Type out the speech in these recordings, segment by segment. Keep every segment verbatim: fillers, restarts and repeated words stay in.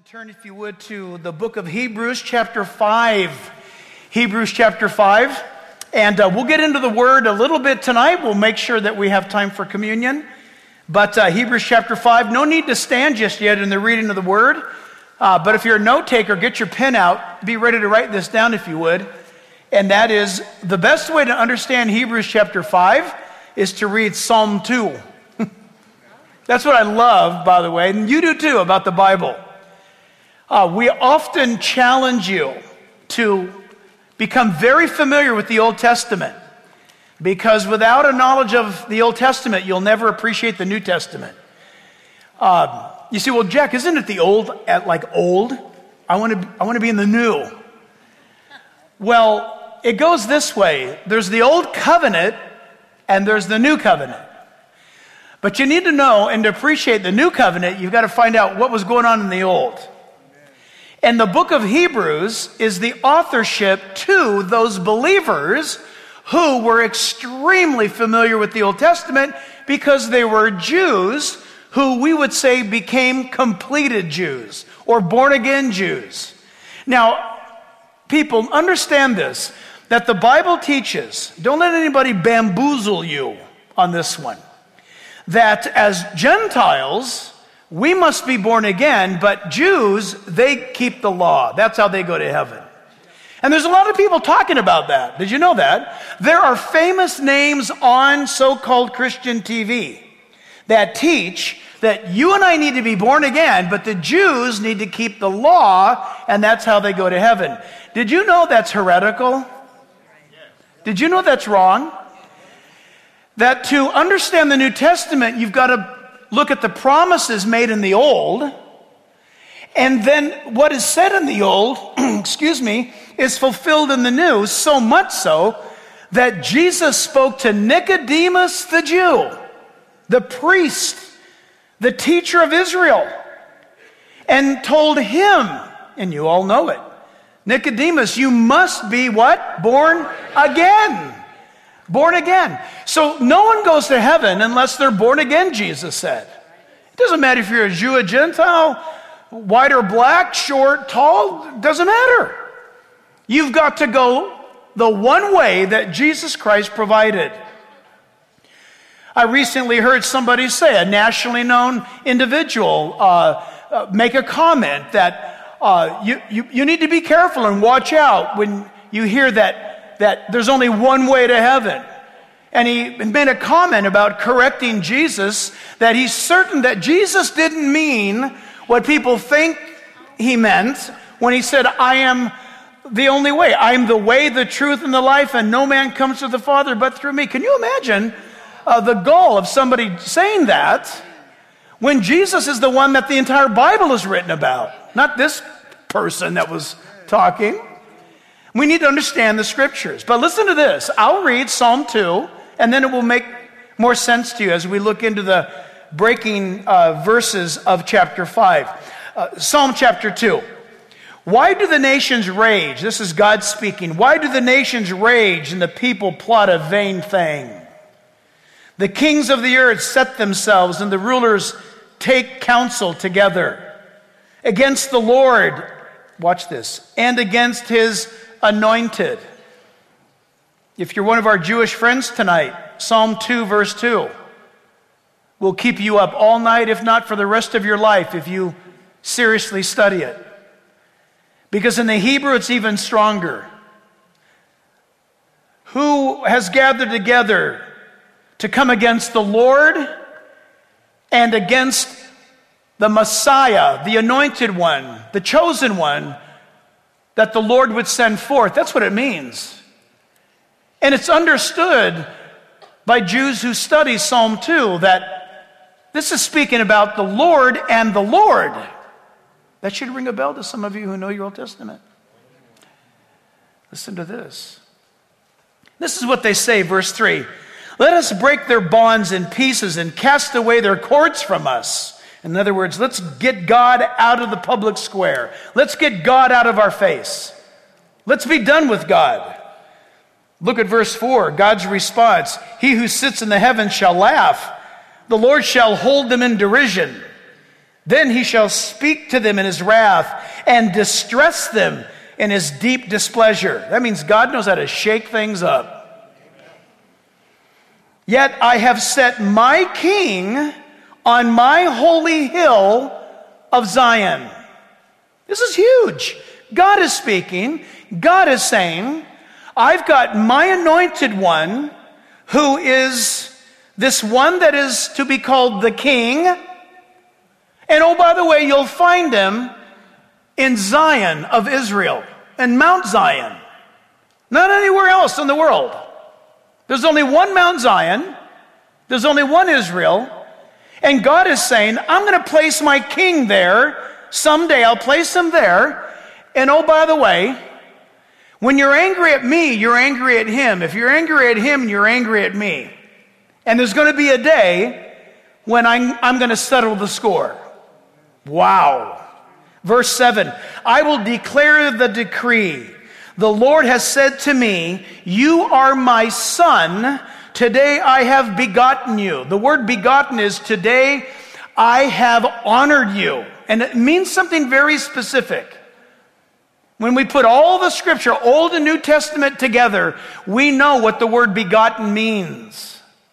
Turn, if you would, to the book of Hebrews, chapter five. Hebrews, chapter five. And uh, we'll get into the word a little bit tonight. We'll make sure that we have time for communion. But uh, Hebrews, chapter five, no need to stand just yet in the reading of the word. Uh, but if you're a note taker, get your pen out. Be ready to write this down, if you would. And that is, the best way to understand Hebrews, chapter five is to read Psalm two. That's what I love, by the way, and you do too, about the Bible. Uh, we often challenge you to become very familiar with the Old Testament, because without a knowledge of the Old Testament, you'll never appreciate the New Testament. Uh, you say, well, Jack, isn't it the old at like old? I want to I want to be in the new. Well, it goes this way. There's the old covenant and there's the new covenant. But you need to know and to appreciate the new covenant, you've got to find out what was going on in the old. And the book of Hebrews is the authorship to those believers who were extremely familiar with the Old Testament because they were Jews who we would say became completed Jews or born-again Jews. Now, people, understand this, that the Bible teaches, don't let anybody bamboozle you on this one, that as Gentiles, we must be born again, but Jews, they keep the law. That's how they go to heaven. And there's a lot of people talking about that. Did you know that? There are famous names on so-called Christian T V that teach that you and I need to be born again, but the Jews need to keep the law, and that's how they go to heaven. Did you know that's heretical? Did you know that's wrong? That to understand the New Testament, you've got to look at the promises made in the Old, and then what is said in the Old, excuse me, is fulfilled in the New, so much so that Jesus spoke to Nicodemus the Jew, the priest, the teacher of Israel, and told him, and you all know it, Nicodemus, you must be what? Born again. Born again. So no one goes to heaven unless they're born again, Jesus said. It doesn't matter if you're a Jew, a Gentile, white or black, short, tall, it doesn't matter. You've got to go the one way that Jesus Christ provided. I recently heard somebody say, a nationally known individual, uh, uh, make a comment that uh, you, you, you need to be careful and watch out when you hear that that there's only one way to heaven. And he made a comment about correcting Jesus, that he's certain that Jesus didn't mean what people think he meant when he said, I am the only way. I am the way, the truth, and the life, and no man comes to the Father but through me. Can you imagine uh, the gall of somebody saying that when Jesus is the one that the entire Bible is written about, not this person that was talking? We need to understand the scriptures. But listen to this. I'll read Psalm two, and then it will make more sense to you as we look into the breaking uh, verses of chapter five. Uh, Psalm chapter two. Why do the nations rage? This is God speaking. Why do the nations rage and the people plot a vain thing? The kings of the earth set themselves, and the rulers take counsel together against the Lord, watch this, and against his anointed. If you're one of our Jewish friends tonight, Psalm two, verse two will keep you up all night, if not for the rest of your life, if you seriously study it. Because in the Hebrew, it's even stronger. Who has gathered together to come against the Lord and against the Messiah, the anointed one, the chosen one, that the Lord would send forth? That's what it means. And it's understood by Jews who study Psalm two that this is speaking about the Lord and the Lord. That should ring a bell to some of you who know your Old Testament. Listen to this. This is what they say, verse three. Let us break their bonds in pieces and cast away their cords from us. In other words, let's get God out of the public square. Let's get God out of our face. Let's be done with God. Look at verse four, God's response. He who sits in the heavens shall laugh. The Lord shall hold them in derision. Then he shall speak to them in his wrath and distress them in his deep displeasure. That means God knows how to shake things up. Yet I have set my king on my holy hill of Zion. This is huge. God is speaking. God is saying, I've got my anointed one, who is this one that is to be called the king. And oh, by the way, you'll find him in Zion of Israel, and Mount Zion. Not anywhere else in the world. There's only one Mount Zion. There's only one Israel. And God is saying, I'm going to place my king there. Someday I'll place him there. And oh, by the way, when you're angry at me, you're angry at him. If you're angry at him, you're angry at me. And there's going to be a day when I'm, I'm going to settle the score. Wow. Verse seven, I will declare the decree. The Lord has said to me, you are my son. Today I have begotten you. The word begotten is today I have honored you. And it means something very specific. When we put all the scripture, Old and New Testament together, we know what the word begotten means.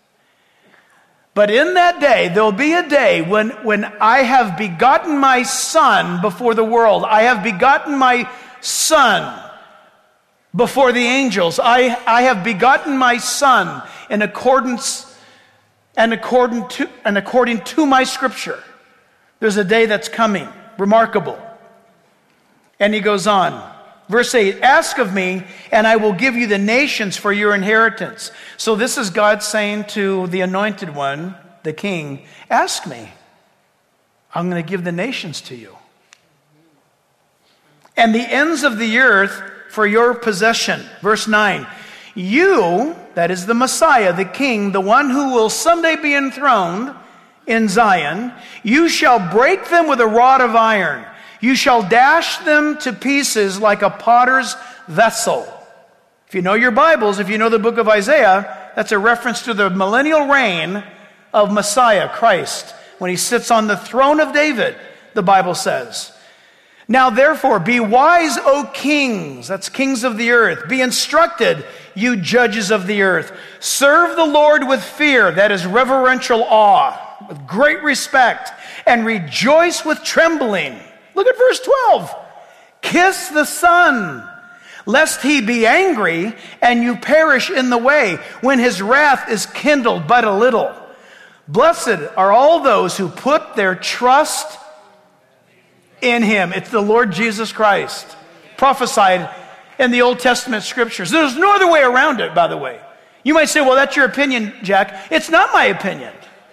But in that day, there'll be a day when, when I have begotten my son before the world. I have begotten my son before the angels. I, I have begotten my son in accordance and according to, and according to my scripture. There's a day that's coming. Remarkable. And he goes on. Verse eight, ask of me, and I will give you the nations for your inheritance. So this is God saying to the anointed one, the king, ask me. I'm going to give the nations to you. And the ends of the earth for your possession. Verse nine, you, that is the Messiah, the king, the one who will someday be enthroned in Zion, you shall break them with a rod of iron. You shall dash them to pieces like a potter's vessel. If you know your Bibles, if you know the book of Isaiah, that's a reference to the millennial reign of Messiah, Christ, when he sits on the throne of David, the Bible says. Now therefore, be wise, O kings, that's kings of the earth. Be instructed, you judges of the earth. Serve the Lord with fear, that is reverential awe, with great respect, and rejoice with trembling. Look at verse twelve. Kiss the Son, lest he be angry and you perish in the way when his wrath is kindled but a little. Blessed are all those who put their trust in him. It's the Lord Jesus Christ, prophesied in the Old Testament scriptures. There's no other way around it, by the way. You might say, well, that's your opinion, Jack. It's not my opinion.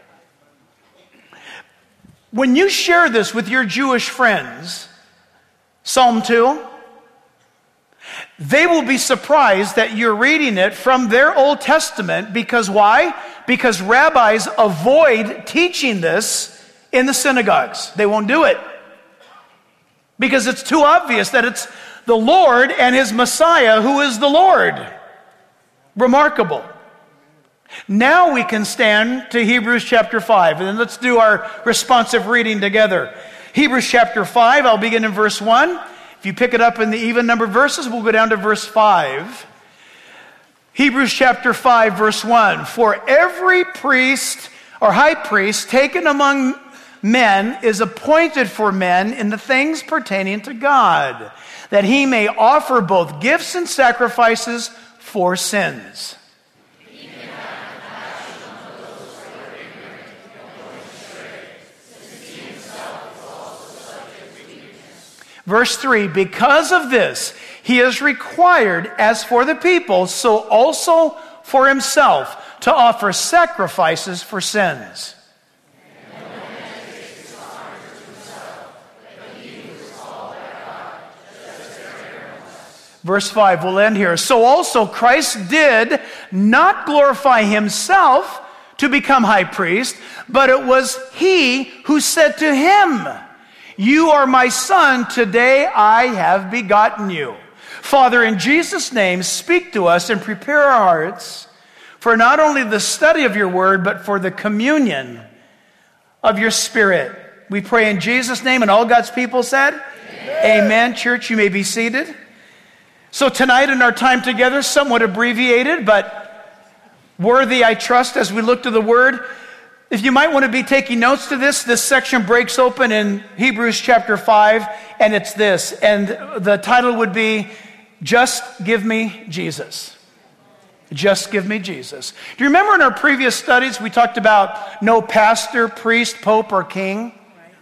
When you share this with your Jewish friends, Psalm two, they will be surprised that you're reading it from their Old Testament. Because why? Because rabbis avoid teaching this in the synagogues. They won't do it. Because it's too obvious that it's the Lord and his Messiah who is the Lord. Remarkable. Now we can stand to Hebrews chapter five, and then let's do our responsive reading together. Hebrews chapter five, I'll begin in verse one. If you pick it up in the even number verses, we'll go down to verse five. Hebrews chapter five, verse one. For every priest or high priest taken among men is appointed for men in the things pertaining to God, that he may offer both gifts and sacrifices for sins. Verse three, because of this, he is required, as for the people, so also for himself, to offer sacrifices for sins. Verse five, we'll end here. So also Christ did not glorify himself to become high priest, but it was he who said to him, you are my son, today I have begotten you. Father, in Jesus' name, speak to us and prepare our hearts for not only the study of your word, but for the communion of your Spirit. We pray in Jesus' name, and all God's people said, Amen. Amen. Church, you may be seated. So tonight in our time together, somewhat abbreviated, but worthy, I trust, as we look to the Word. If you might want to be taking notes to this, this section breaks open in Hebrews chapter five, and it's this. And the title would be, Just Give Me Jesus. Just give me Jesus. Do you remember in our previous studies we talked about no pastor, priest, pope, or king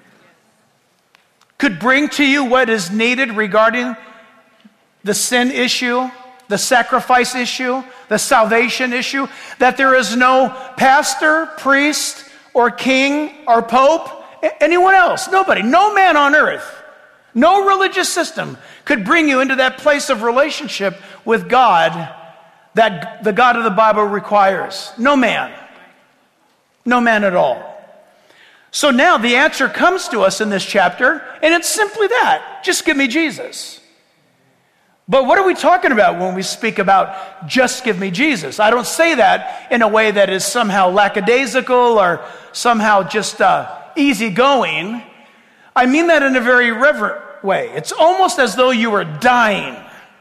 could bring to you what is needed regarding the sin issue, the sacrifice issue, the salvation issue? That there is no pastor, priest, or king, or pope, anyone else, nobody, no man on earth, no religious system could bring you into that place of relationship with God that the God of the Bible requires. No man. No man at all. So now the answer comes to us in this chapter, and it's simply that. Just give me Jesus. But what are we talking about when we speak about just give me Jesus? I don't say that in a way that is somehow lackadaisical or somehow just uh, easygoing. I mean that in a very reverent way. It's almost as though you were dying.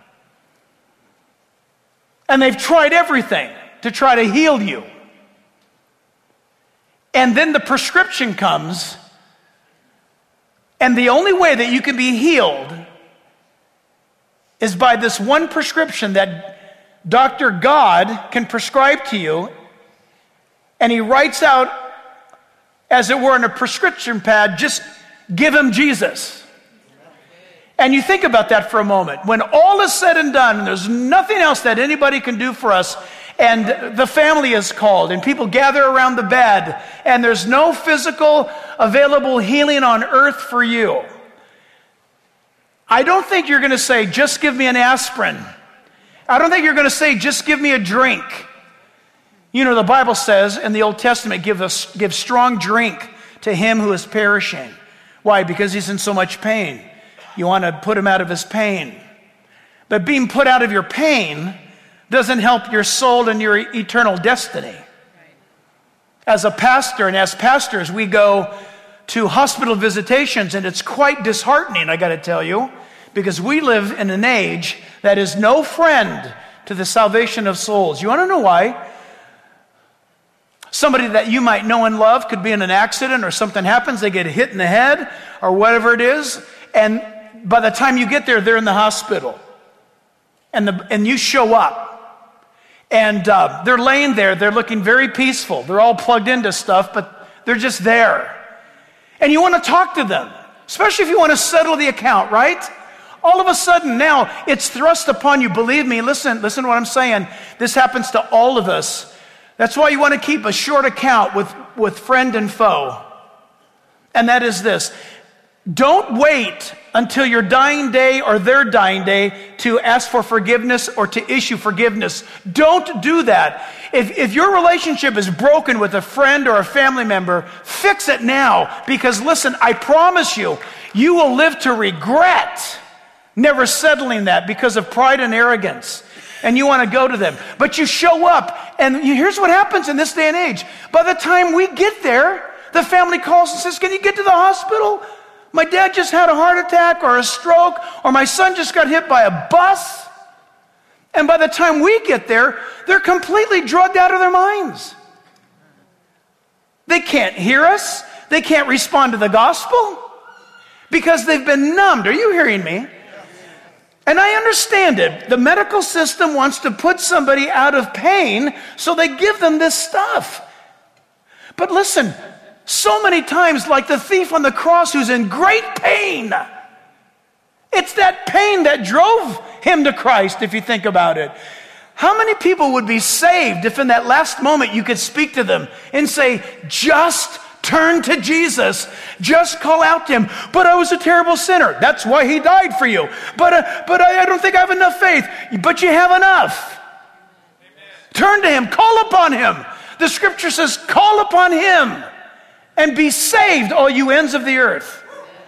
And they've tried everything to try to heal you. And then the prescription comes, and the only way that you can be healed is by this one prescription that Doctor God can prescribe to you, and he writes out, as it were on a prescription pad, just give him Jesus. And you think about that for a moment. When all is said and done, and there's nothing else that anybody can do for us, and the family is called, and people gather around the bed, and there's no physical available healing on earth for you, I don't think you're going to say, just give me an aspirin. I don't think you're going to say, just give me a drink. You know, the Bible says in the Old Testament, give, us, give strong drink to him who is perishing. Why? Because he's in so much pain. You want to put him out of his pain. But being put out of your pain doesn't help your soul and your eternal destiny. As a pastor and as pastors, we go to hospital visitations, and it's quite disheartening, I got to tell you, because we live in an age that is no friend to the salvation of souls. You want to know why? Somebody that you might know and love could be in an accident, or something happens, they get hit in the head or whatever it is, and by the time you get there, they're in the hospital. And, the, and you show up. And uh, they're laying there. They're looking very peaceful. They're all plugged into stuff, but they're just there. And you want to talk to them, especially if you want to settle the account, right? All of a sudden now, it's thrust upon you. Believe me, listen, listen to what I'm saying. This happens to all of us. That's why you want to keep a short account with, with friend and foe. And that is this. Don't wait until your dying day or their dying day to ask for forgiveness or to issue forgiveness. Don't do that. If, if your relationship is broken with a friend or a family member, fix it now. Because listen, I promise you, you will live to regret never settling that because of pride and arrogance. And you want to go to them. But you show up, and you, here's what happens in this day and age. By the time we get there, the family calls and says, can you get to the hospital? My dad just had a heart attack or a stroke, or my son just got hit by a bus. And by the time we get there, they're completely drugged out of their minds. They can't hear us. They can't respond to the gospel because they've been numbed. Are you hearing me? And I understand it. The medical system wants to put somebody out of pain, so they give them this stuff. But listen, so many times, like the thief on the cross who's in great pain, it's that pain that drove him to Christ, if you think about it. How many people would be saved if in that last moment you could speak to them and say, just turn to Jesus. Just call out to him. But I was a terrible sinner. That's why he died for you. But, uh, but I, I don't think I have enough faith. But you have enough. Amen. Turn to him. Call upon him. The scripture says, call upon him and be saved, all you ends of the earth.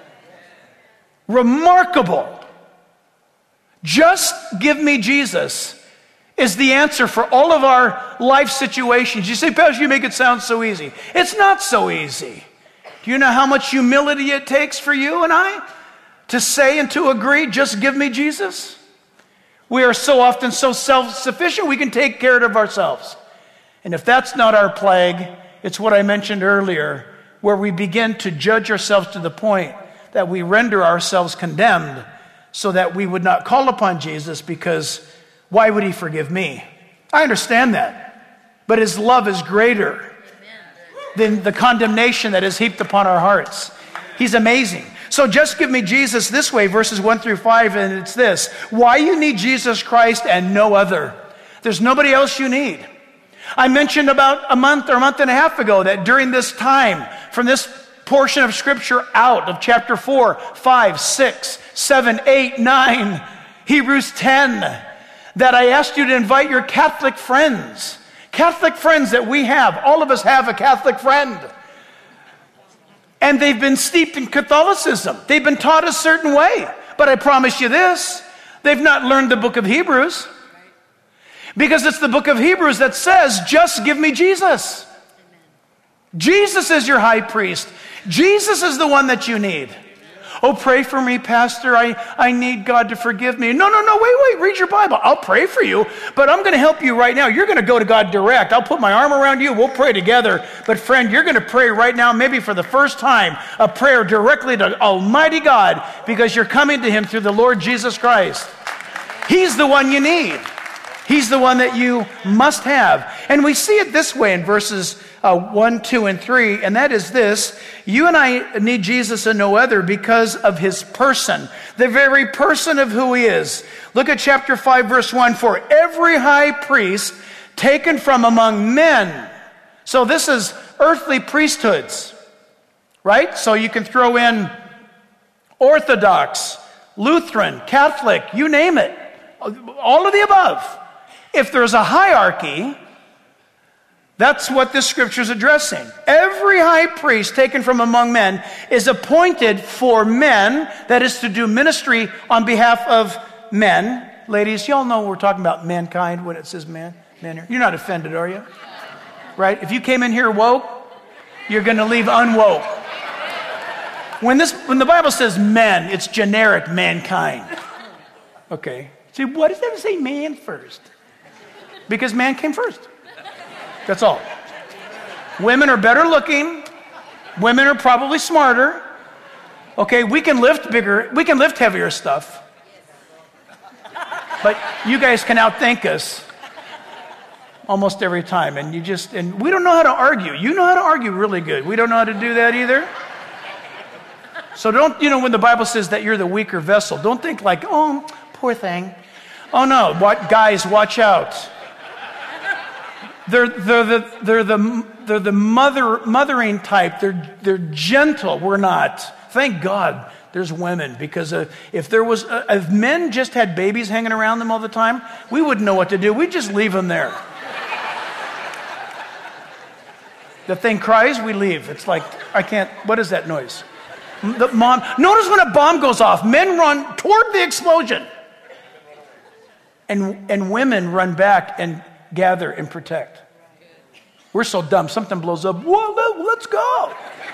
Remarkable. Just give me Jesus is the answer for all of our life situations. You say, Pastor, you make it sound so easy. It's not so easy. Do you know how much humility it takes for you and I to say and to agree, just give me Jesus? We are so often so self-sufficient, we can take care of ourselves. And if that's not our plague, it's what I mentioned earlier, where we begin to judge ourselves to the point that we render ourselves condemned so that we would not call upon Jesus, because why would he forgive me? I understand that. But his love is greater than the condemnation that is heaped upon our hearts. He's amazing. So just give me Jesus this way, verses one through five, and it's this. Why you need Jesus Christ and no other. There's nobody else you need. I mentioned about a month or a month and a half ago that during this time, from this portion of Scripture out of chapter four, five, six, seven, eight, nine, Hebrews ten, that I asked you to invite your Catholic friends. Catholic friends that we have. All of us have a Catholic friend. And they've been steeped in Catholicism. They've been taught a certain way. But I promise you this, they've not learned the book of Hebrews. Because it's the book of Hebrews that says, just give me Jesus. Jesus is your high priest. Jesus is the one that you need. Oh, pray for me, Pastor. I, I need God to forgive me. No, no, no, wait, wait. Read your Bible. I'll pray for you, but I'm going to help you right now. You're going to go to God direct. I'll put my arm around you. We'll pray together. But friend, you're going to pray right now, maybe for the first time, a prayer directly to Almighty God, because you're coming to him through the Lord Jesus Christ. He's the one you need. He's the one that you must have. And we see it this way in verses uh, one, two, and three, and that is this. You and I need Jesus and no other because of his person, the very person of who he is. Look at chapter five, verse one. For every high priest taken from among men. So this is earthly priesthoods, right? So you can throw in Orthodox, Lutheran, Catholic, you name it. All of the above. If there's a hierarchy, that's what this scripture is addressing. Every high priest taken from among men is appointed for men, that is to do ministry on behalf of men. Ladies, y'all know we're talking about mankind when it says man, men here. You're not offended, are you? Right? If you came in here woke, you're going to leave unwoke. When this, when the Bible says men, it's generic mankind. Okay. See, why does that say man first? Because man came first. That's all. Women are better looking. Women are probably smarter. Okay, we can lift bigger, we can lift heavier stuff. But you guys can outthink us almost every time. And you just, and we don't know how to argue. You know how to argue really good. We don't know how to do that either. So don't, you know, when the Bible says that you're the weaker vessel, don't think like, oh, poor thing. Oh no, what, guys, watch out. They're, they're the, they're the, they're the mother, mothering type. They're, they're gentle. We're not. Thank God there's women, because uh, if there was, uh, if men just had babies hanging around them all the time, we wouldn't know what to do. We'd just leave them there. The thing cries, we leave. It's like, I can't, what is that noise? The mom, notice when a bomb goes off, men run toward the explosion. And, and women run back and gather and protect. We're so dumb. Something blows up. Whoa, let's go.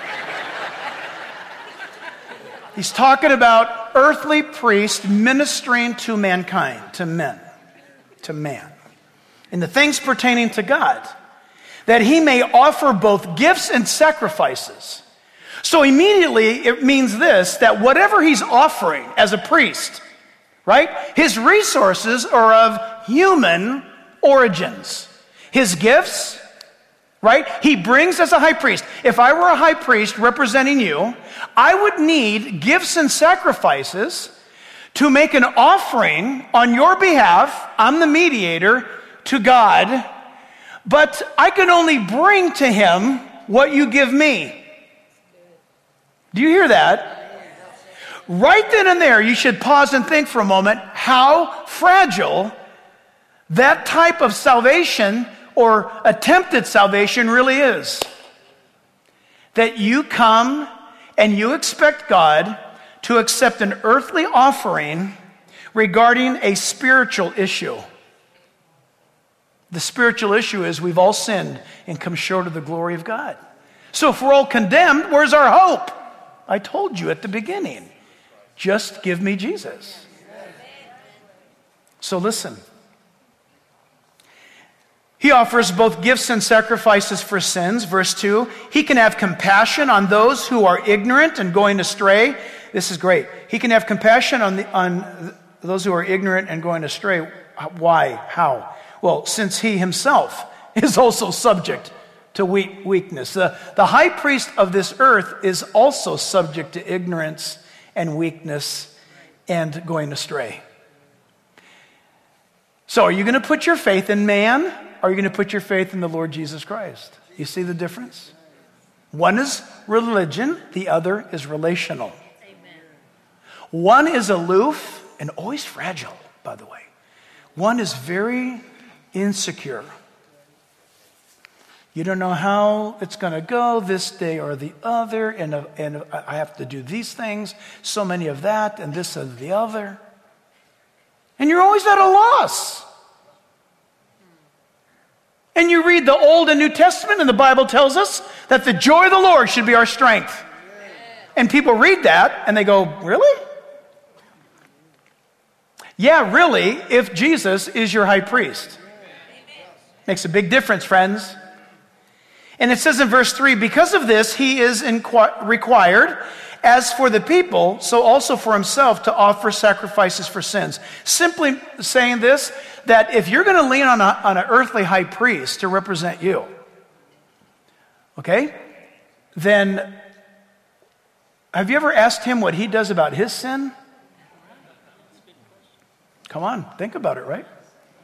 He's talking about earthly priests ministering to mankind, to men, to man, in the things pertaining to God, that he may offer both gifts and sacrifices. So immediately it means this, that whatever he's offering as a priest, right, his resources are of human origins. His gifts, right, he brings as a high priest. If I were a high priest representing you, I would need gifts and sacrifices to make an offering on your behalf. I'm the mediator to God, but I can only bring to him what you give me. Do you hear that? Right then and there, you should pause and think for a moment how fragile that type of salvation or attempted salvation really is. That you come and you expect God to accept an earthly offering regarding a spiritual issue. The spiritual issue is we've all sinned and come short of the glory of God. So if we're all condemned, where's our hope? I told you at the beginning, just give me Jesus. So listen. He offers both gifts and sacrifices for sins. Verse two, he can have compassion on those who are ignorant and going astray. This is great. He can have compassion on, the, on those who are ignorant and going astray. Why? How? Well, since he himself is also subject to weak, weakness. The, the high priest of this earth is also subject to ignorance and weakness and going astray. So are you going to put your faith in man? Or are you going to put your faith in the Lord Jesus Christ? You see the difference? One is religion, the other is relational. Amen. One is aloof and always fragile, by the way. One is very insecure. You don't know how it's going to go this day or the other, and, uh, and I have to do these things, so many of that, and this and the other. And you're always at a loss. And you read the Old and New Testament, and the Bible tells us that the joy of the Lord should be our strength. And people read that, and they go, really? Yeah, really, if Jesus is your high priest. Makes a big difference, friends. And it says in verse three, because of this, he is inqu- required, as for the people, so also for himself, to offer sacrifices for sins. Simply saying this, that if you're going to lean on, a, on an earthly high priest to represent you, okay, then have you ever asked him what he does about his sin? Come on, think about it, right?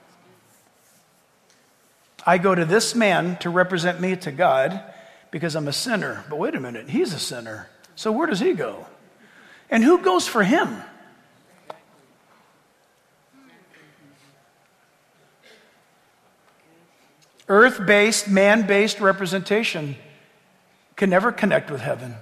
I go to this man to represent me to God because I'm a sinner. But wait a minute, he's a sinner. So where does he go? And who goes for him? Earth-based, man-based representation can never connect with heaven.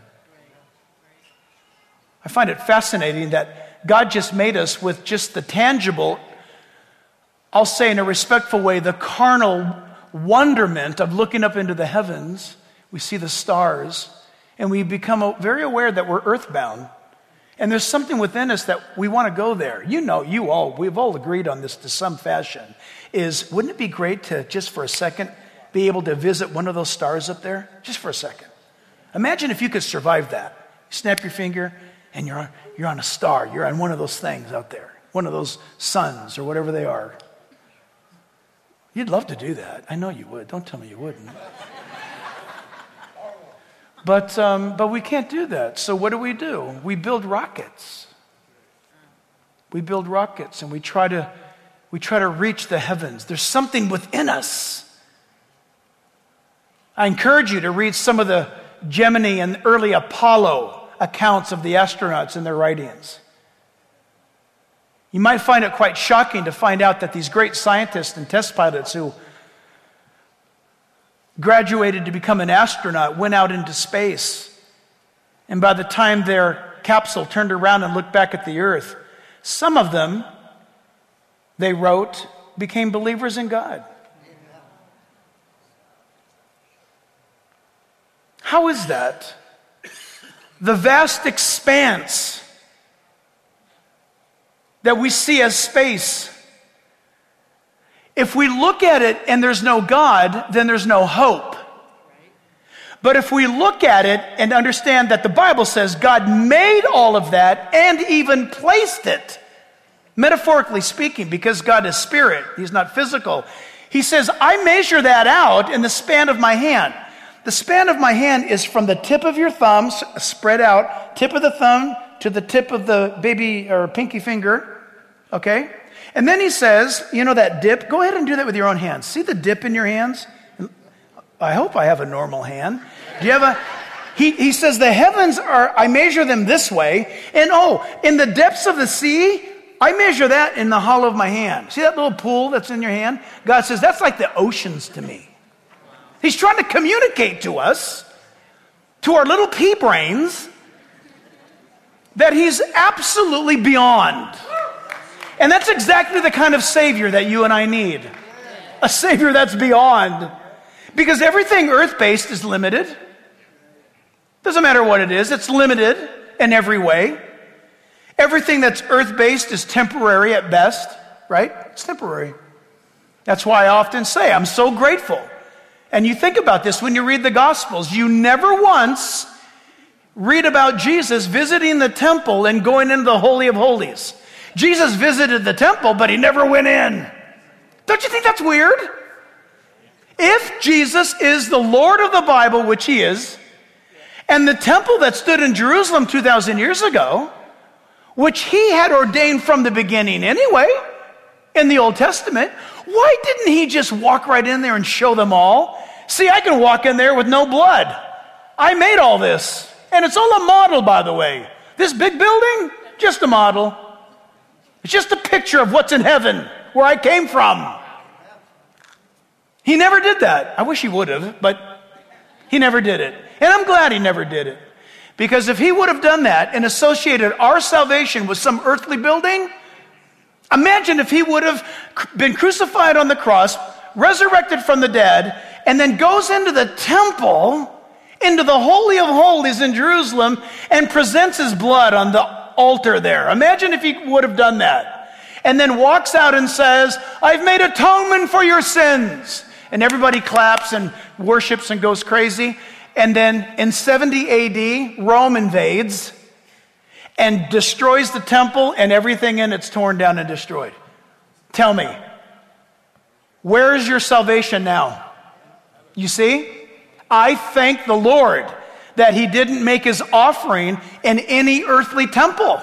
I find it fascinating that God just made us with just the tangible, I'll say in a respectful way, the carnal wonderment of looking up into the heavens. We see the stars, and we become very aware that we're earthbound. And there's something within us that we want to go there. You know, you all, we've all agreed on this to some fashion, is wouldn't it be great to, just for a second, be able to visit one of those stars up there? Just for a second. Imagine if you could survive that. You snap your finger, and you're on, you're on a star. You're on one of those things out there. One of those suns or whatever they are. You'd love to do that. I know you would. Don't tell me you wouldn't. But um, but we can't do that. So what do we do? We build rockets. We build rockets, and we try to we try to reach the heavens. There's something within us. I encourage you to read some of the Gemini and early Apollo accounts of the astronauts in their writings. You might find it quite shocking to find out that these great scientists and test pilots who graduated to become an astronaut went out into space. And by the time their capsule turned around and looked back at the earth, some of them, they wrote, became believers in God. How is that? The vast expanse that we see as space. If we look at it and there's no God, then there's no hope. But if we look at it and understand that the Bible says God made all of that and even placed it, metaphorically speaking, because God is spirit, he's not physical. He says, I measure that out in the span of my hand. The span of my hand is from the tip of your thumb, spread out, tip of the thumb to the tip of the baby or pinky finger, okay? And then he says, you know that dip? Go ahead and do that with your own hands. See the dip in your hands? I hope I have a normal hand. Do you have a... He, he says the heavens are, I measure them this way. And oh, in the depths of the sea, I measure that in the hollow of my hand. See that little pool that's in your hand? God says, that's like the oceans to me. He's trying to communicate to us, to our little pea brains, that he's absolutely beyond. And that's exactly the kind of Savior that you and I need. A Savior that's beyond. Because everything earth-based is limited. Doesn't matter what it is. It's limited in every way. Everything that's earth-based is temporary at best, right? It's temporary. That's why I often say, I'm so grateful. And you think about this when you read the Gospels. You never once read about Jesus visiting the temple and going into the Holy of Holies. Jesus visited the temple, but he never went in. Don't you think that's weird? If Jesus is the Lord of the Bible, which he is, and the temple that stood in Jerusalem two thousand years ago, which he had ordained from the beginning anyway, in the Old Testament, why didn't he just walk right in there and show them all? See, I can walk in there with no blood. I made all this. And it's all a model, by the way. This big building, just a model. It's just a picture of what's in heaven, where I came from. He never did that. I wish he would have, but he never did it. And I'm glad he never did it. Because if he would have done that and associated our salvation with some earthly building, imagine if he would have been crucified on the cross, resurrected from the dead, and then goes into the temple, into the Holy of Holies in Jerusalem, and presents his blood on the altar there. Imagine if he would have done that. And then walks out and says, I've made atonement for your sins. And everybody claps and worships and goes crazy. And then in seventy A D, Rome invades and destroys the temple, and everything in it's torn down and destroyed. Tell me, where is your salvation now? You see? I thank the Lord that he didn't make his offering in any earthly temple.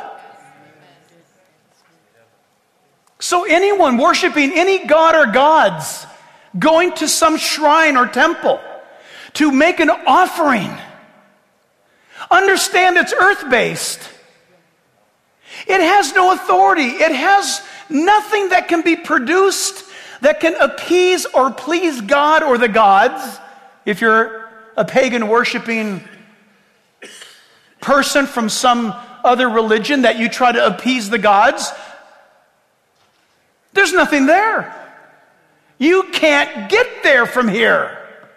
So anyone worshiping any god or gods, going to some shrine or temple to make an offering, understand it's earth-based. It has no authority. It has nothing that can be produced that can appease or please God or the gods. If you're a pagan worshiping person from some other religion that you try to appease the gods, there's nothing there. You can't get there from here.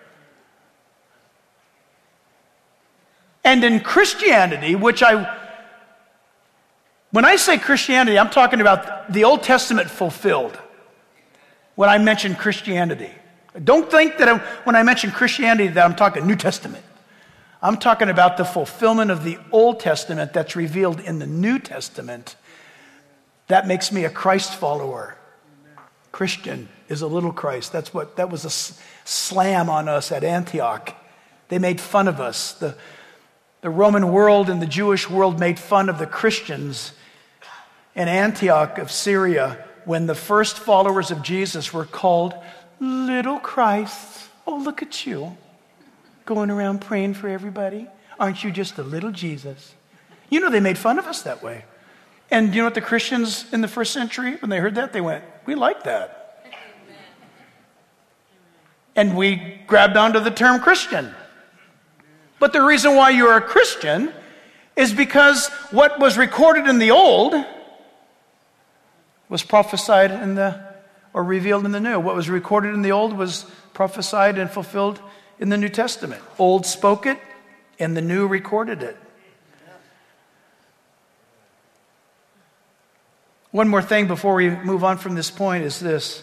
And in Christianity, which I, when I say Christianity, I'm talking about the Old Testament fulfilled. When I mention Christianity, don't think that I'm, when I mention Christianity that I'm talking New Testament. I'm talking about the fulfillment of the Old Testament that's revealed in the New Testament. That makes me a Christ follower. Christian is a little Christ. That's what, that was a slam on us at Antioch. They made fun of us. The, the Roman world and the Jewish world made fun of the Christians in Antioch of Syria when the first followers of Jesus were called little Christs. Oh, look at you, going around praying for everybody. Aren't you just a little Jesus? You know, they made fun of us that way. And you know what the Christians in the first century, when they heard that, they went, we like that. And we grabbed onto the term Christian. But the reason why you're a Christian is because what was recorded in the Old was prophesied in the, or revealed in the New. What was recorded in the Old was prophesied and fulfilled in the New Testament. Old spoke it, and the New recorded it. One more thing before we move on from this point is this.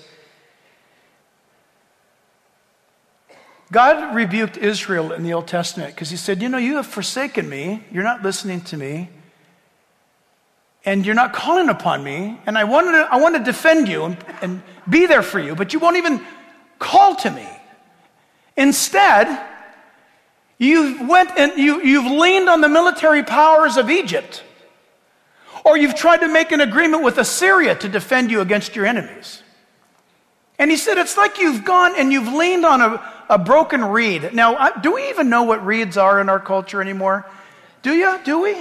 God rebuked Israel in the Old Testament because he said, you know, you have forsaken me. You're not listening to me. And you're not calling upon me. And I want to, I want to defend you and, and be there for you, but you won't even call to me. Instead, you went and you, you've leaned on the military powers of Egypt. Or you've tried to make an agreement with Assyria to defend you against your enemies. And he said, it's like you've gone and you've leaned on a, a broken reed. Now, do we even know what reeds are in our culture anymore? Do you? Do we?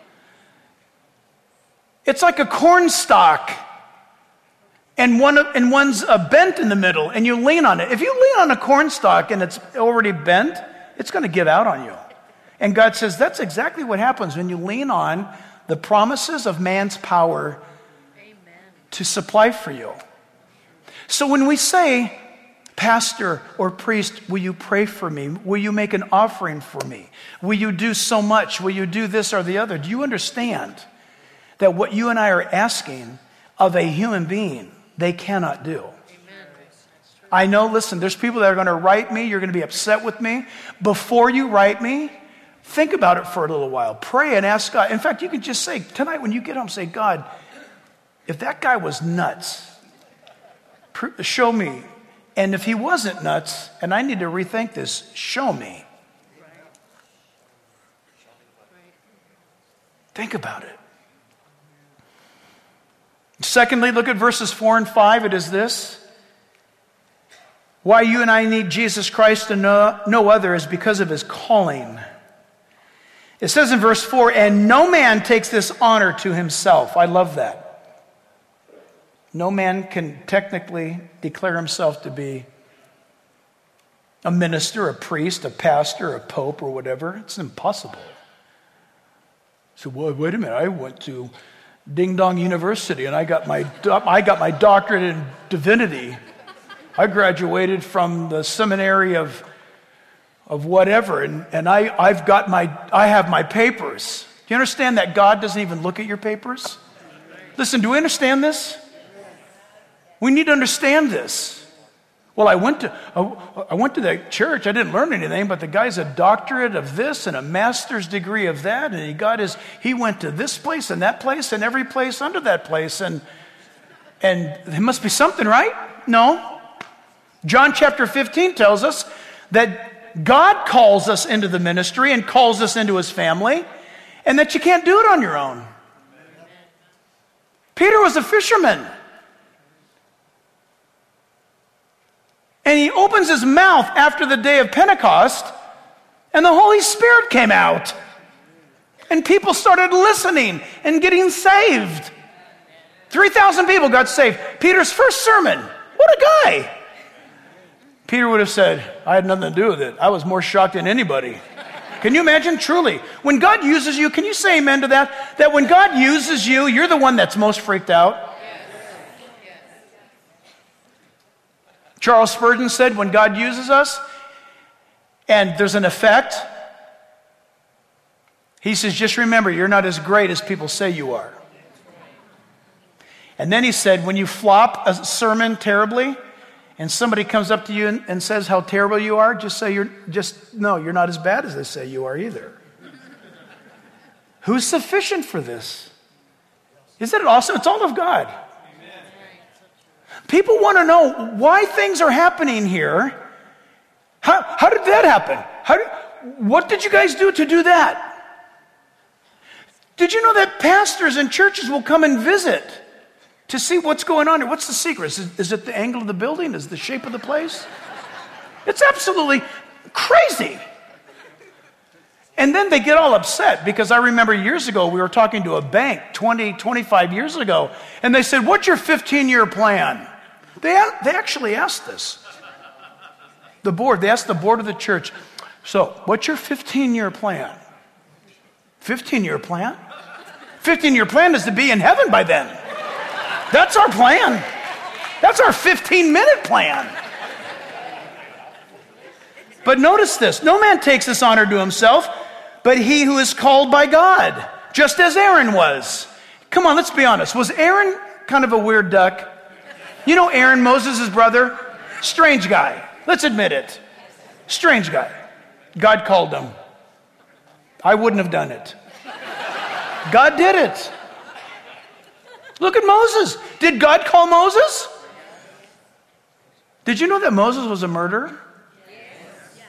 It's like a corn stalk. And, one, and one's uh, bent in the middle, and you lean on it. If you lean on a corn stalk and it's already bent, it's going to give out on you. And God says, that's exactly what happens when you lean on the promises of man's power Amen. To supply for you. So when we say, pastor or priest, will you pray for me? Will you make an offering for me? Will you do so much? Will you do this or the other? Do you understand that what you and I are asking of a human being, they cannot do? I know, listen, there's people that are going to write me. You're going to be upset with me. Before you write me, think about it for a little while. Pray and ask God. In fact, you can just say, tonight when you get home, say, God, if that guy was nuts, show me. And if he wasn't nuts, and I need to rethink this, show me. Think about it. Secondly, look at verses four and five. It is this. Why you and I need Jesus Christ and no, no other is because of his calling. It says in verse four, and no man takes this honor to himself. I love that. No man can technically declare himself to be a minister, a priest, a pastor, a pope, or whatever. It's impossible. So, well, wait a minute, I went to Ding Dong University and I got my I got my doctorate in divinity. I graduated from the seminary of of whatever, and, and I, I've got my I have my papers. Do you understand that God doesn't even look at your papers? Listen, do we understand this? We need to understand this. Well, I went to I, I went to that church. I didn't learn anything, but the guy's a doctorate of this and a master's degree of that, and he got his he went to this place and that place and every place under that place, and and there must be something, right? No. John chapter fifteen tells us that God calls us into the ministry and calls us into his family, and that you can't do it on your own. Peter was a fisherman. And he opens his mouth after the day of Pentecost, and the Holy Spirit came out. And people started listening and getting saved. three thousand people got saved. Peter's first sermon. What a guy. Peter would have said, I had nothing to do with it. I was more shocked than anybody. Can you imagine? Truly. When God uses you, can you say amen to that? That when God uses you, you're the one that's most freaked out. Yes. Charles Spurgeon said, when God uses us and there's an effect, he says, just remember, you're not as great as people say you are. And then he said, when you flop a sermon terribly, and somebody comes up to you and, and says how terrible you are, just say you're just, no, you're not as bad as they say you are either. Who's sufficient for this? Isn't it awesome? It's all of God. Amen. People want to know why things are happening here. How, how did that happen? How did, what did you guys do to do that? Did you know that pastors and churches will come and visit to see what's going on here? What's the secret? Is it, is it the angle of the building? Is it the shape of the place? It's absolutely crazy. And then they get all upset because I remember years ago we were talking to a bank twenty, twenty-five years ago, and they said, what's your fifteen-year plan? They, they actually asked this. The board, they asked the board of the church, so what's your fifteen-year plan? fifteen-year plan? fifteen-year plan is to be in heaven by then. That's our plan. That's our fifteen-minute plan. But notice this. No man takes this honor to himself, but he who is called by God, just as Aaron was. Come on, let's be honest. Was Aaron kind of a weird duck? You know Aaron, Moses' brother? Strange guy. Let's admit it. Strange guy. God called him. I wouldn't have done it. God did it. Look at Moses. Did God call Moses? Did you know that Moses was a murderer? Yes.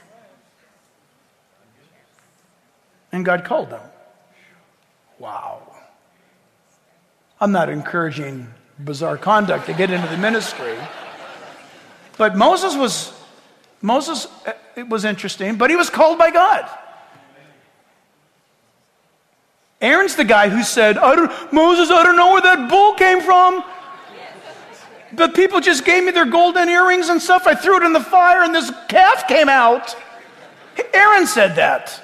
And God called him. Wow. I'm not encouraging bizarre conduct to get into the ministry. But Moses was, Moses, it was interesting, but he was called by God. Aaron's the guy who said, I don't, Moses, I don't know where that bull came from. But people just gave me their golden earrings and stuff. I threw it in the fire and this calf came out. Aaron said that.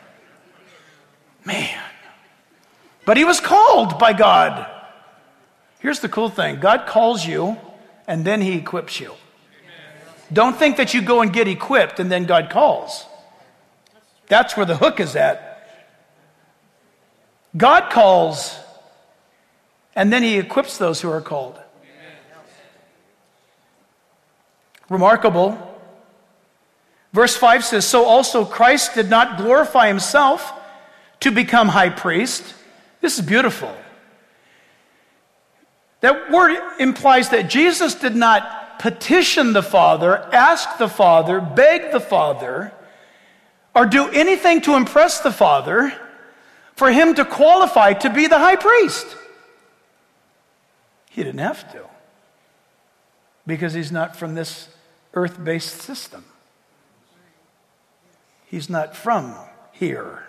Man. But he was called by God. Here's the cool thing. God calls you and then he equips you. Don't think that you go and get equipped and then God calls. That's where the hook is at. God calls, and then he equips those who are called. Remarkable. Verse five says, so also Christ did not glorify himself to become high priest. This is beautiful. That word implies that Jesus did not petition the Father, ask the Father, beg the Father, or do anything to impress the Father for him to qualify to be the high priest. He didn't have to, because he's not from this earth-based system. He's not from here.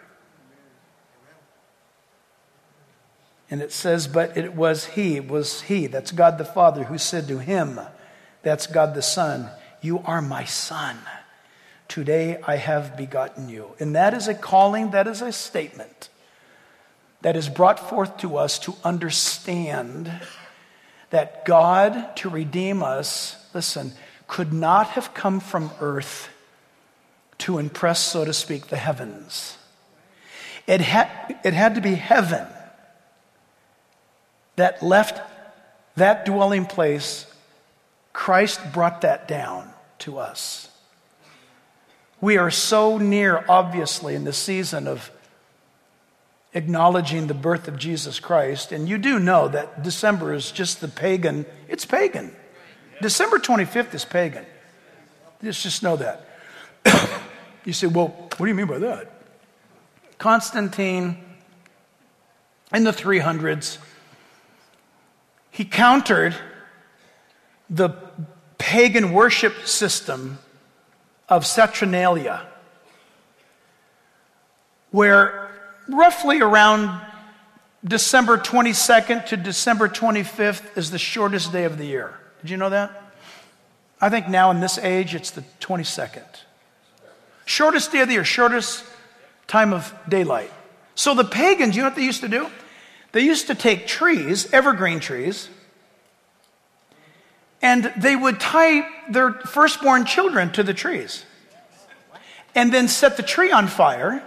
And it says, but it was he, it was he, that's God the Father, who said to him, that's God the Son, you are my son. Today I have begotten you. And that is a calling, that is a statement that is brought forth to us to understand that God, to redeem us, listen, could not have come from earth to impress, so to speak, the heavens. It had, it had to be heaven that left that dwelling place. Christ brought that down to us. We are so near, obviously, in the season of acknowledging the birth of Jesus Christ. And you do know that December is just the pagan, it's pagan. December twenty-fifth is pagan. Just, just know that. You say, well, what do you mean by that? Constantine, in the three hundreds, he countered the pagan worship system of Saturnalia, where roughly around December twenty-second to December twenty-fifth is the shortest day of the year. Did you know that? I think now in this age, it's the twenty-second. Shortest day of the year, shortest time of daylight. So the pagans, you know what they used to do? They used to take trees, evergreen trees, and they would tie their firstborn children to the trees and then set the tree on fire.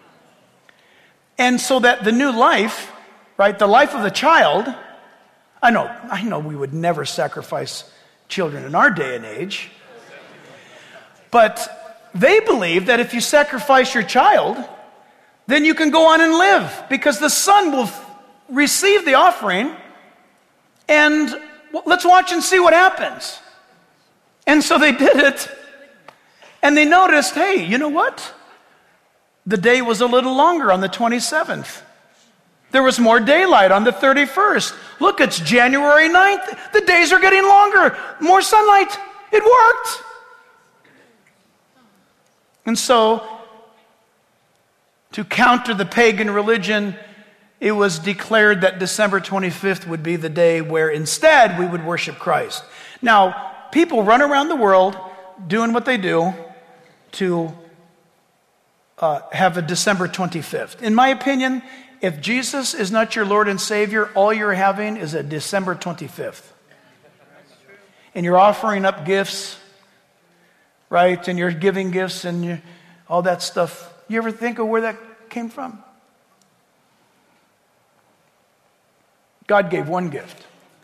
And so that the new life, right, the life of the child, I know, I know we would never sacrifice children in our day and age, but they believe that if you sacrifice your child, then you can go on and live, because the son will f- receive the offering, and w- let's watch and see what happens. And so they did it, and they noticed, hey, you know what? The day was a little longer on the twenty-seventh. There was more daylight on the thirty-first. Look, it's January ninth. The days are getting longer. More sunlight. It worked. And so, to counter the pagan religion, it was declared that December twenty-fifth would be the day where instead we would worship Christ. Now, people run around the world doing what they do to uh, have a December twenty-fifth. In my opinion, if Jesus is not your Lord and Savior, all you're having is a December twenty-fifth. And you're offering up gifts, right? And you're giving gifts and you, all that stuff. You ever think of where that came from? God gave one gift.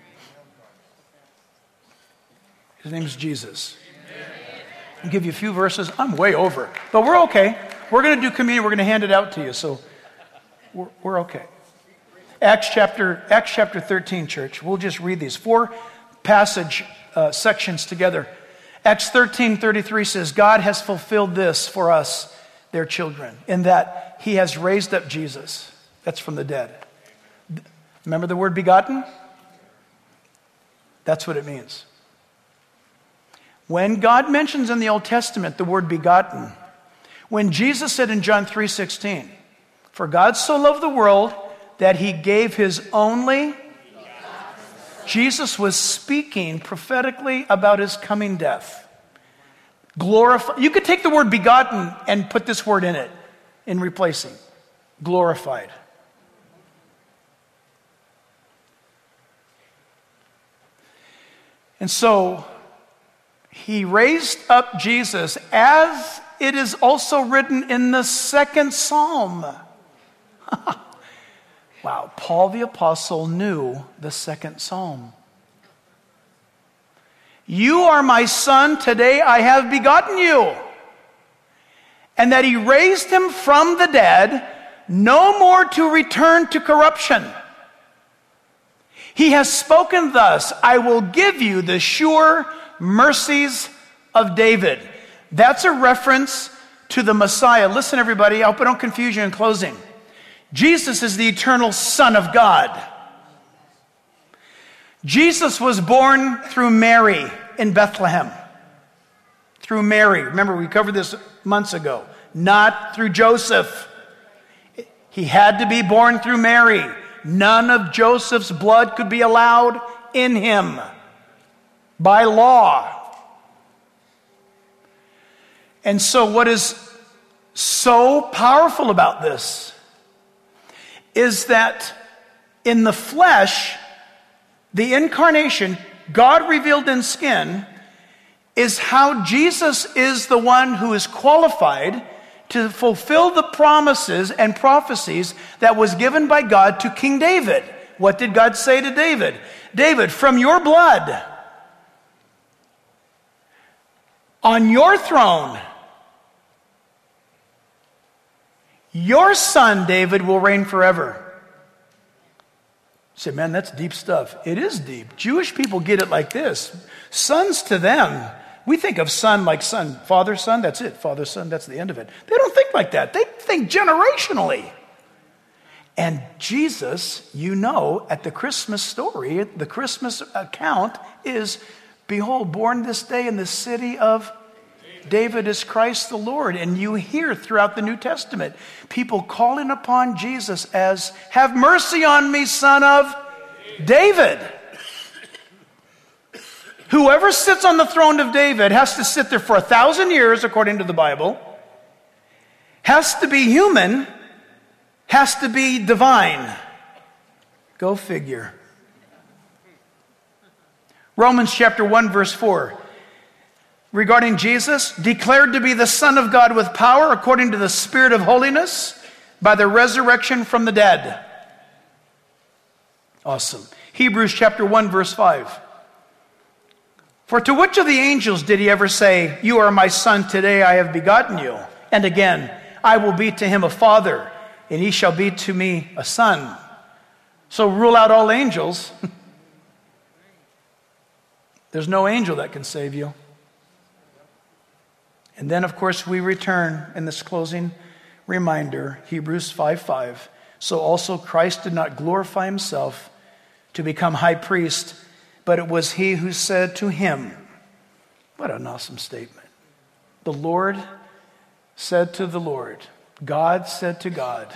His name's Jesus. I'll give you a few verses. I'm way over, but we're okay. We're going to do communion. We're going to hand it out to you, so we're, we're okay. Acts chapter Acts chapter thirteen, church. We'll just read these four passage uh, sections together. Acts thirteen thirty-three says, God has fulfilled this for us, their children, in that he has raised up Jesus. That's from the dead. Remember the word begotten? That's what it means. When God mentions in the Old Testament the word begotten, when Jesus said in John three sixteen, for God so loved the world that he gave his only, Jesus was speaking prophetically about his coming death. Glorify. You could take the word begotten and put this word in it, in replacing. Glorified. And so, he raised up Jesus, as it is also written in the second psalm. Wow, Paul the Apostle knew the second psalm. You are my son, today I have begotten you. And that he raised him from the dead, no more to return to corruption. He has spoken thus, I will give you the sure mercies of David. That's a reference to the Messiah. Listen, everybody, I hope I don't confuse you in closing. Jesus is the eternal Son of God. Jesus was born through Mary in Bethlehem. Through Mary. Remember, we covered this months ago. Not through Joseph. He had to be born through Mary. None of Joseph's blood could be allowed in him by law. And so what is so powerful about this is that in the flesh, the incarnation, God revealed in skin, is how Jesus is the one who is qualified to fulfill the promises and prophecies that was given by God to King David. What did God say to David? David, from your blood, on your throne, your son David will reign forever. You say, man, that's deep stuff. It is deep. Jewish people get it like this. Sons to them, we think of son like son. Father, son, that's it. Father, son, that's the end of it. They don't think like that. They think generationally. And Jesus, you know, at the Christmas story, the Christmas account is, behold, born this day in the city of David is Christ the Lord. And you hear throughout the New Testament people calling upon Jesus as, have mercy on me, son of David. Whoever sits on the throne of David has to sit there for a thousand years, according to the Bible, has to be human, has to be divine. Go figure. Romans chapter one, verse four. Regarding Jesus, declared to be the Son of God with power according to the Spirit of holiness by the resurrection from the dead. Awesome. Hebrews chapter one, verse five. For to which of the angels did he ever say, you are my son, today I have begotten you? And again, I will be to him a father, and he shall be to me a son. So rule out all angels. There's no angel that can save you. And then, of course, we return in this closing reminder, Hebrews five five. So also Christ did not glorify himself to become high priest, but it was he who said to him, what an awesome statement. The Lord said to the Lord, God said to God,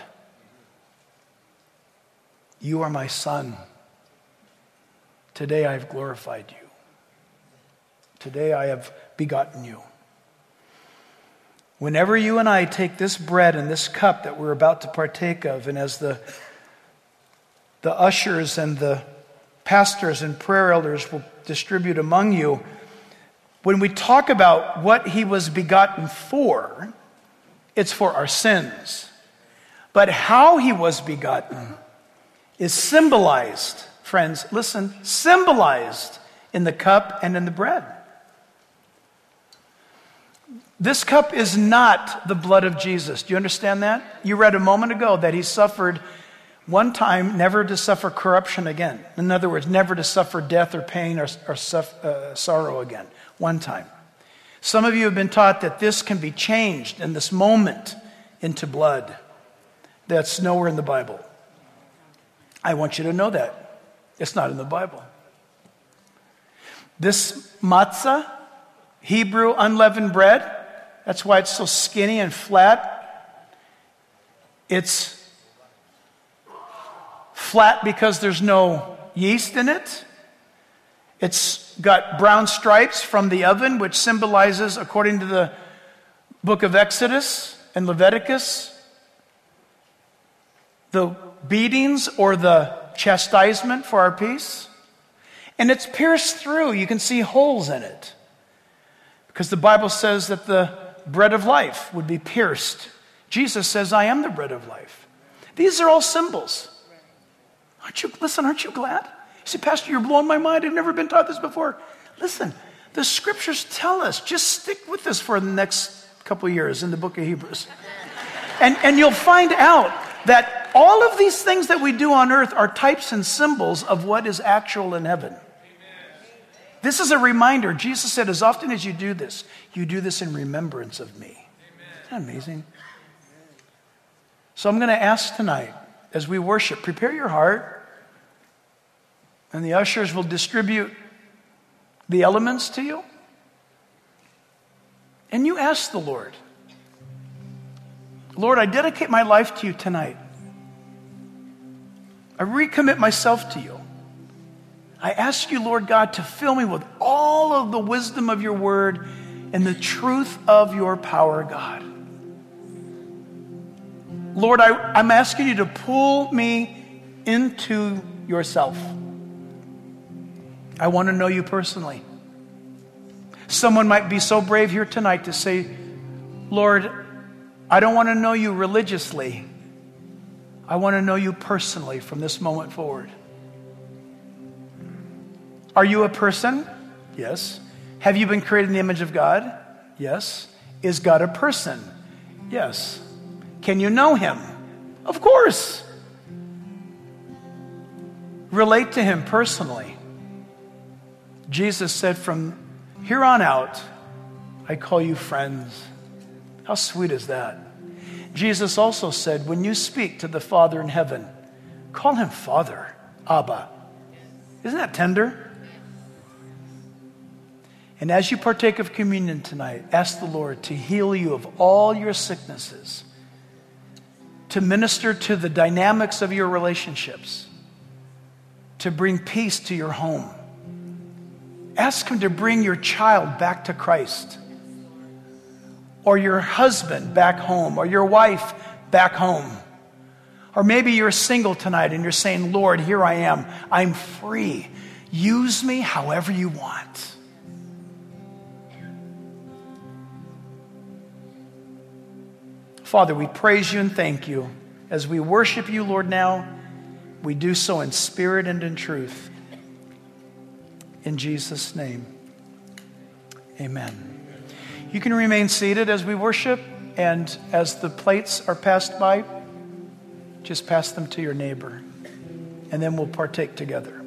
you are my son. Today I have glorified you. Today I have begotten you. Whenever you and I take this bread and this cup that we're about to partake of, and as the, the ushers and the pastors and prayer elders will distribute among you, when we talk about what he was begotten for, it's for our sins. But how he was begotten is symbolized, friends, listen, symbolized in the cup and in the bread. This cup is not the blood of Jesus. Do you understand that? You read a moment ago that he suffered one time, never to suffer corruption again. In other words, never to suffer death or pain or, or suffer, uh, sorrow again. One time. Some of you have been taught that this can be changed in this moment into blood. That's nowhere in the Bible. I want you to know that. It's not in the Bible. This matzah, Hebrew unleavened bread, that's why it's so skinny and flat. It's flat because there's no yeast in it. It's got brown stripes from the oven, which symbolizes, according to the book of Exodus and Leviticus, the beatings or the chastisement for our peace. And it's pierced through. You can see holes in it. Because the Bible says that the bread of life would be pierced. Jesus says, I am the bread of life. These are all symbols. Aren't you, listen, aren't you glad? You say, Pastor, you're blowing my mind. I've never been taught this before. Listen, the scriptures tell us, just stick with this for the next couple of years in the book of Hebrews. And, and you'll find out that all of these things that we do on earth are types and symbols of what is actual in heaven. This is a reminder. Jesus said, as often as you do this, you do this in remembrance of me. Isn't that amazing? So I'm going to ask tonight, as we worship, prepare your heart, and the ushers will distribute the elements to you. And you ask the Lord, Lord, I dedicate my life to you tonight. I recommit myself to you. I ask you, Lord God, to fill me with all of the wisdom of your word and the truth of your power, God. Lord, I, I'm asking you to pull me into yourself. I want to know you personally. Someone might be so brave here tonight to say, Lord, I don't want to know you religiously. I want to know you personally from this moment forward. Are you a person? Yes. Have you been created in the image of God? Yes. Is God a person? Yes. Can you know him? Of course. Relate to him personally. Jesus said, from here on out, I call you friends. How sweet is that? Jesus also said, when you speak to the Father in heaven, call him Father, Abba. Isn't that tender? And as you partake of communion tonight, ask the Lord to heal you of all your sicknesses, to minister to the dynamics of your relationships, to bring peace to your home. Ask him to bring your child back to Christ, or your husband back home, or your wife back home. Or maybe you're single tonight and you're saying, Lord, here I am. I'm free. Use me however you want. Father, we praise you and thank you. As we worship you, Lord, now, we do so in spirit and in truth. In Jesus' name, amen. You can remain seated as we worship, and as the plates are passed by, just pass them to your neighbor, and then we'll partake together.